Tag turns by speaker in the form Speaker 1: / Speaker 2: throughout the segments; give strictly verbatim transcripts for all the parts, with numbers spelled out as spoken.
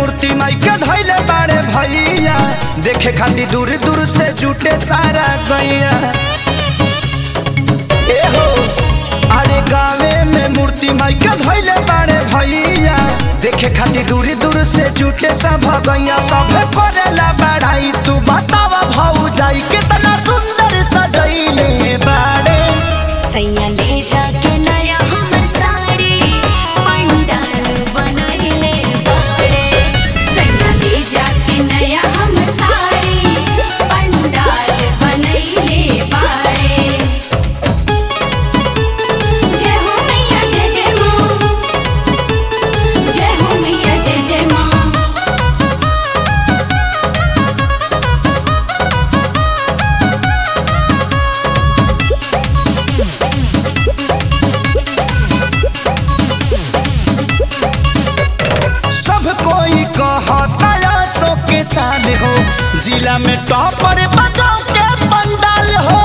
Speaker 1: मूर्ति माई के धैले बाड़े भैया, देखे खातिर दूर दूर से जुटे सारा गैया। ए हो अरे गावे में मूर्ति माई के धैले बाड़े भैया, देखे खातिर दूर दूर से जुटे सब गैया। सब करेला बढ़ाई, तू बतावा भौजाई कितना सुंदर सजैले बाड़े।
Speaker 2: सैया ले जाके नया हमर साड़ी पंडाल बनैले बाड़े। सैया ले जाके नया हमर साड़ी पंडाल बनैले बाड़े। जय हो मैया जय जय माँ, जय हो मैया जय जय माँ।
Speaker 1: साल हो जिला में टॉपर बजाओ के पंडाल हो।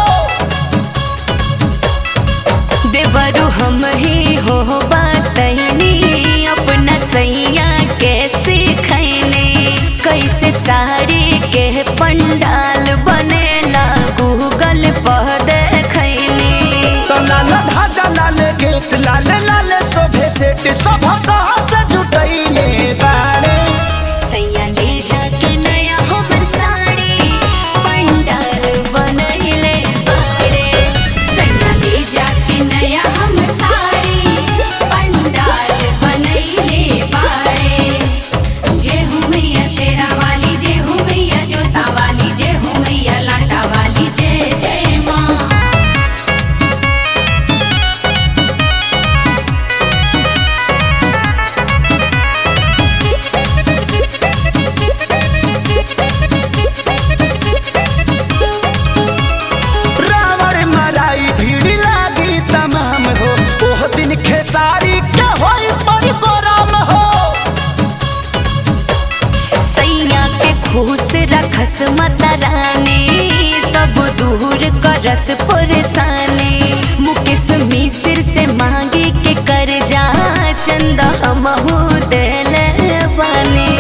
Speaker 2: देवरु हम ही हो बातैनी, अपना सैया कैसे खैने। कैसे साड़ी के पंडाल बनेला गूगल पर देखैनी।
Speaker 1: तो लाल धाजा लाल गेट लाल लाल शोभे सेट सब कहाँ से जुटैले बाड़े।
Speaker 2: सैया ले जाके नया हमर साड़ी पंडाल बनैले बाड़े। सैया ले जाके नया हमर साड़ी पंडाल बनैले बाड़े। जय हो मैया शेरा वाली, जय हो मैया जोता वाली, जय हो मैया लाटा वाली, जय जय माँ।
Speaker 1: खेसारी के होई पर गोराम हो।
Speaker 2: सैया के खुश रखस माता रानी, सब दूर करस परेशानी। मुकेश मिश्र से मांगी के कर्जा चंदा हमहू देले बानी।